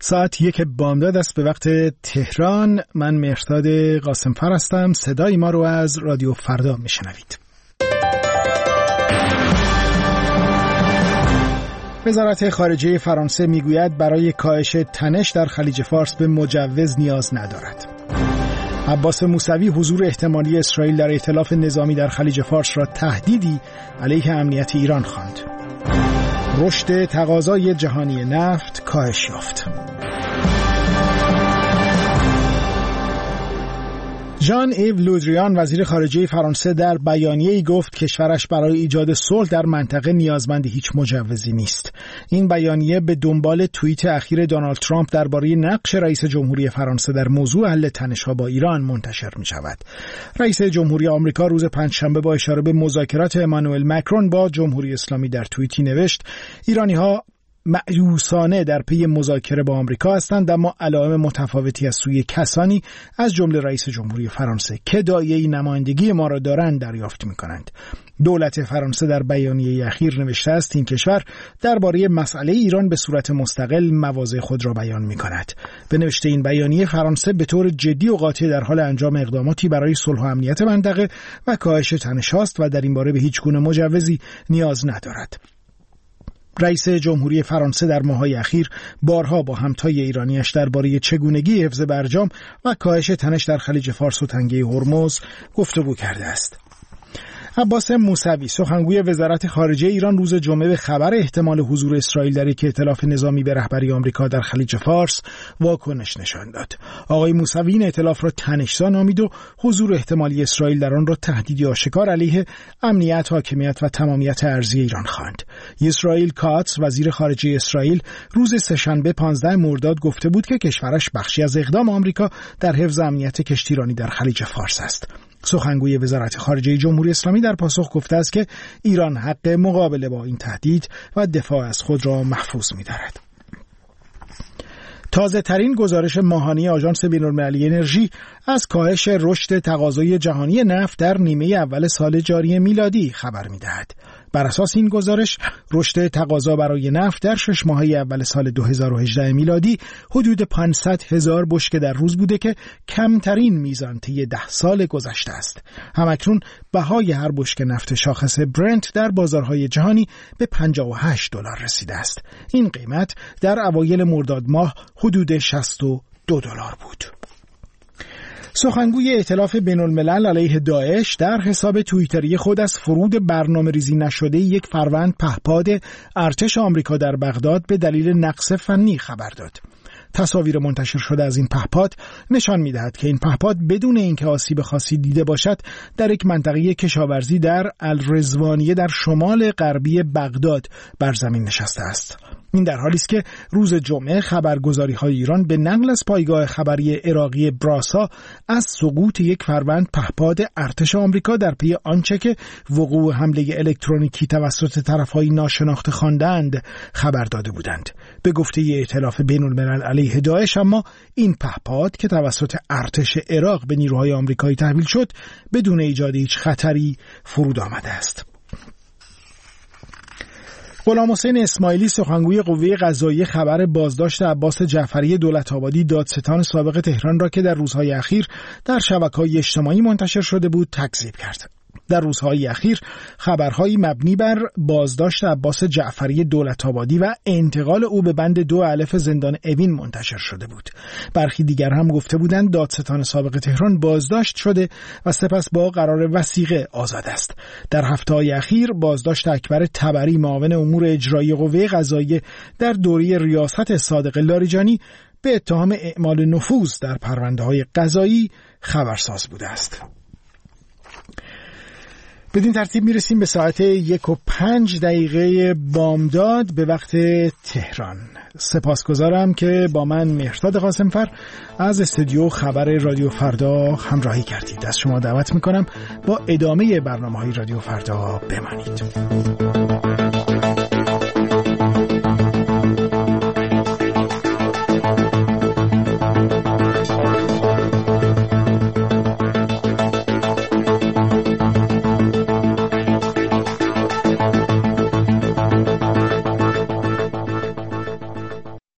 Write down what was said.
ساعت 1 بامداد است به وقت تهران. من مهرداد قاسمفر هستم. صدای ما رو از رادیو فردا میشنوید. وزارت خارجه فرانسه میگوید برای کاهش تنش در خلیج فارس به مجوز نیاز ندارد. عباس موسوی حضور احتمالی اسرائیل در ائتلاف نظامی در خلیج فارس را تهدیدی علیه امنیت ایران خواند. رشد تقاضای جهانی نفت کاهش یافت. ژان ایو لودریان وزیر خارجه فرانسه در بیانیه‌ای گفت کشورش برای ایجاد صلح در منطقه نیازمند هیچ مجوزی نیست. این بیانیه به دنبال توییت اخیر دونالد ترامپ درباره نقش رئیس جمهوری فرانسه در موضوع حل تنش‌ها با ایران منتشر می‌شود. رئیس جمهوری آمریکا روز پنجشنبه با اشاره به مذاکرات امانوئل مکرون با جمهوری اسلامی در توییتی نوشت ایرانی‌ها مأیوسانه در پی مذاکره با آمریکا هستند، اما علائم متفاوتی از سوی کسانی از جمله رئیس جمهوری فرانسه که داعیه نمایندگی ما را دارند دریافت می‌کنند. دولت فرانسه در بیانیه اخیر نوشته است این کشور درباره مسئله ایران به صورت مستقل مواضع خود را بیان می‌کند. به نوشته این بیانیه فرانسه به طور جدی و قاطع در حال انجام اقداماتی برای صلح و امنیت منطقه و کاهش تنش‌ها است و در این باره به هیچ گونه مجوزی نیاز ندارد. رئیس جمهوری فرانسه در ماه‌های اخیر بارها با همتای ایرانیش درباره چگونگی حفظ برجام و کاهش تنش در خلیج فارس و تنگه هرمز گفتگو کرده است. عباس موسوی سخنگوی وزارت خارجه ایران روز جمعه به خبر احتمال حضور اسرائیل در یک ائتلاف نظامی به رهبری آمریکا در خلیج فارس واکنش نشان داد. آقای موسوی این ائتلاف را تنش‌زا نامید و حضور احتمالی اسرائیل در آن را تهدیدی آشکار علیه امنیت، حاکمیت و تمامیت ارضی ایران خواند. اسرائیل کاتس وزیر خارجه اسرائیل روز سه‌شنبه 15 مرداد گفته بود که کشورش بخشی از اقدام آمریکا در حفظ امنیت کشتیرانی در خلیج فارس است. سخنگوی وزارت خارجه جمهوری اسلامی در پاسخ گفته است که ایران حق مقابله با این تهدید و دفاع از خود را محفوظ می‌دارد. تازه ترین گزارش ماهانه آژانس بین‌المللی انرژی از کاهش رشد تقاضای جهانی نفت در نیمه اول سال جاری میلادی خبر می‌دهد. بر اساس این گزارش رشد تقاضا برای نفت در 6 ماهه اول سال 2018 میلادی حدود 500,000 بشکه در روز بوده که کمترین میزان طی 10 سال گذشته است. همکنون بهای هر بشکه نفت شاخص برنت در بازارهای جهانی به $58 رسیده است. این قیمت در اوایل مرداد ماه حدود $62 بود. سخنگوی ائتلاف بین‌الملل علیه داعش در حساب توییتری خود از فرود برنامه‌ریزی نشده یک فروند پهپاد ارتش آمریکا در بغداد به دلیل نقص فنی خبر داد. تصاویر منتشر شده از این پهپاد نشان می‌دهد که این پهپاد بدون اینکه آسیب خاصی دیده باشد در یک منطقه کشاورزی در الرضوانیه در شمال غربی بغداد بر زمین نشسته است. این در حالی است که روز جمعه خبرگزاری‌های ایران به نقل از پایگاه خبری عراقی براسا از سقوط یک فروند پهپاد ارتش آمریکا در پی آنچه که وقوع حمله الکترونیکی توسط طرف‌های ناشناخته خواندند خبر داده بودند. به گفته ائتلاف بین‌الملل علیه داعش اما این پهپاد که توسط ارتش عراق به نیروهای آمریکایی تحویل شد بدون ایجاد هیچ خطری فرود آمده است. غلامحسین اسماعیلی سخنگوی قوه قضاییه خبر بازداشت عباس جعفری دولت‌آبادی دادستان سابق تهران را که در روزهای اخیر در شبکه‌های اجتماعی منتشر شده بود تکذیب کرد. در روزهای اخیر خبرهایی مبنی بر بازداشت عباس جعفری دولت‌آبادی و انتقال او به بند 2 الف زندان اوین منتشر شده بود. برخی دیگر هم گفته بودند دادستان سابق تهران بازداشت شده و سپس با قرار وثیقه آزاد است. در هفته‌های اخیر بازداشت اکبر تبری معاون امور اجرایی قوه قضاییه در دوره ریاست صادق لاریجانی به اتهام اعمال نفوذ در پرونده‌های قضایی خبرساز بوده است. بدین ترتیب میرسیم به ساعت 1:05 بامداد به وقت تهران. سپاسگزارم که با من مهرداد قاسمفر از استودیو خبر رادیو فردا همراهی کردید. از شما دعوت میکنم با ادامه برنامه‌های رادیو فردا بمانید.